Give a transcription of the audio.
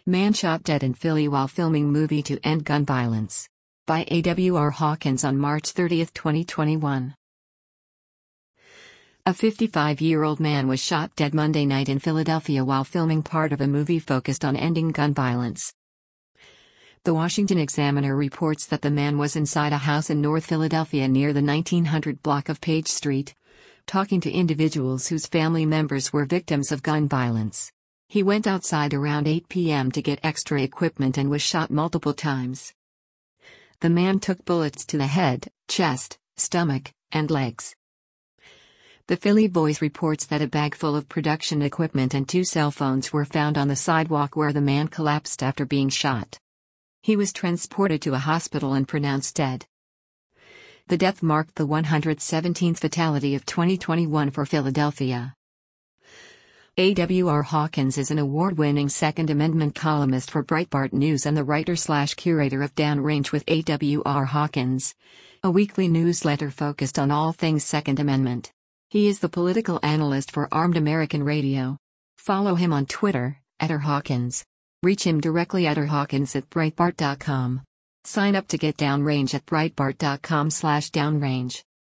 Man shot dead in Philly while filming movie to end gun violence. By A.W.R. Hawkins on March 30, 2021. A 55-year-old man was shot dead Monday night in Philadelphia while filming part of a movie focused on ending gun violence. The Washington Examiner reports that the man was inside a house in North Philadelphia near the 1900 block of Page Street, talking to individuals whose family members were victims of gun violence. He went outside around 8 p.m. to get extra equipment and was shot multiple times. The man took bullets to the head, chest, stomach, and legs. The Philly Voice reports that a bag full of production equipment and 2 cell phones were found on the sidewalk where the man collapsed after being shot. He was transported to a hospital and pronounced dead. The death marked the 117th fatality of 2021 for Philadelphia. A.W.R. Hawkins is an award-winning Second Amendment columnist for Breitbart News and the writer/curator of Downrange with A.W.R. Hawkins, a weekly newsletter focused on all things Second Amendment. He is the political analyst for Armed American Radio. Follow him on Twitter, @RHawkins. Reach him directly at rhawkins@breitbart.com. Sign up to get Downrange at breitbart.com/downrange.